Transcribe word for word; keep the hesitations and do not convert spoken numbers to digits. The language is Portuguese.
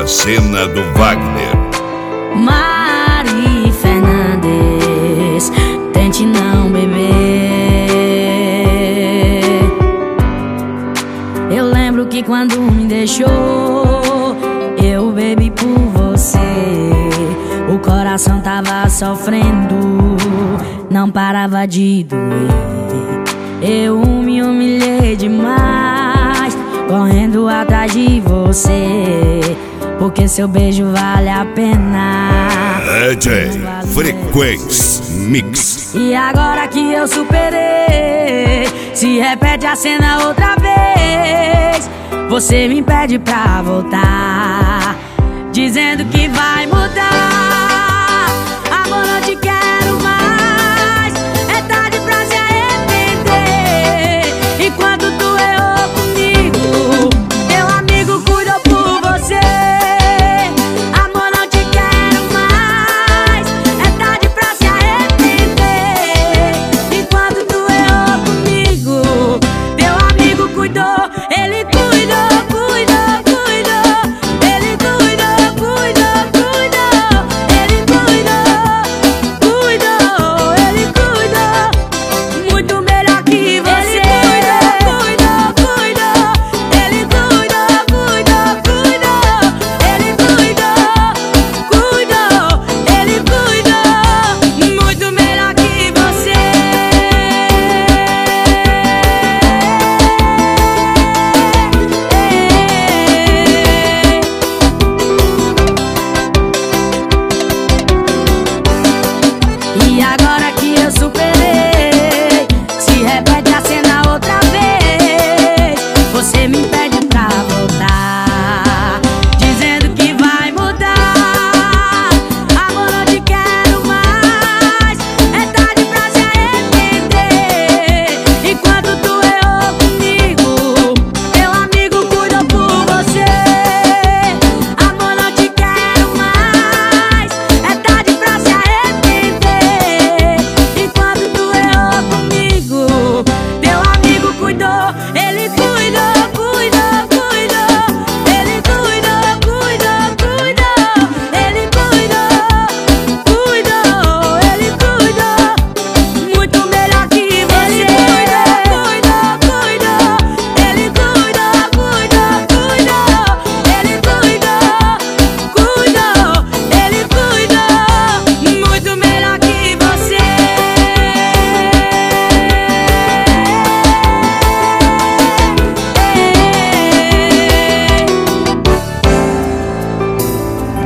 cena do Wagner. Mari Fernandes, tente não beber. Eu lembro que quando me deixou, eu bebi por você. O coração tava sofrendo, não parava de doer. Eu me humilhei demais, correndo atrás de você, porque seu beijo vale a pena. D J Frequência Mix. E agora que eu superei, se repete a cena outra vez. Você me pede pra voltar, dizendo que vai mudar.